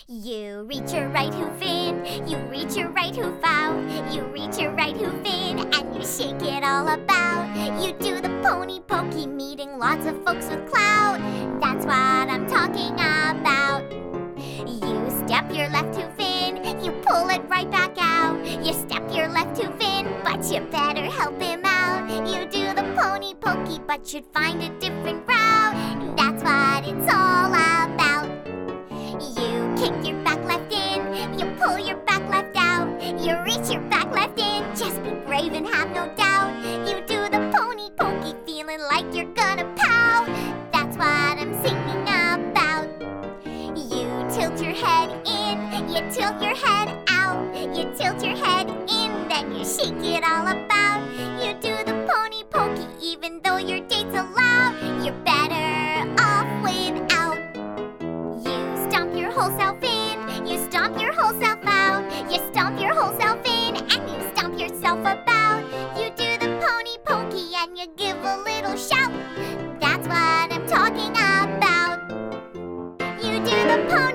You reach your right hoof in, you reach your right hoof out. You reach your right hoof in and you shake it all about. You do the pony pokey, meeting lots of folks with clout. That's what I'm talking about. You step your left hoof in, you pull it right back out. You step your left hoof in, but you better help him out. You do the pony pokey, but you'd find a different route. That's what it's all about. You kick your back left in, you pull your back left out. You reach your back left in, just be brave and have no doubt. You do the pony pokey, feeling like you're gonna pout. That's what I'm singing about. You tilt your head in, you tilt your head out. You tilt your head in, then you shake it all about. You do the pony pokey, even though your date's allowed. You're better off without. You stomp your whole self in, you stomp your whole self out. You stomp your whole self in, and you stomp yourself about. You do the pony pokey, and you give a little shout. That's what I'm talking about. You do the pony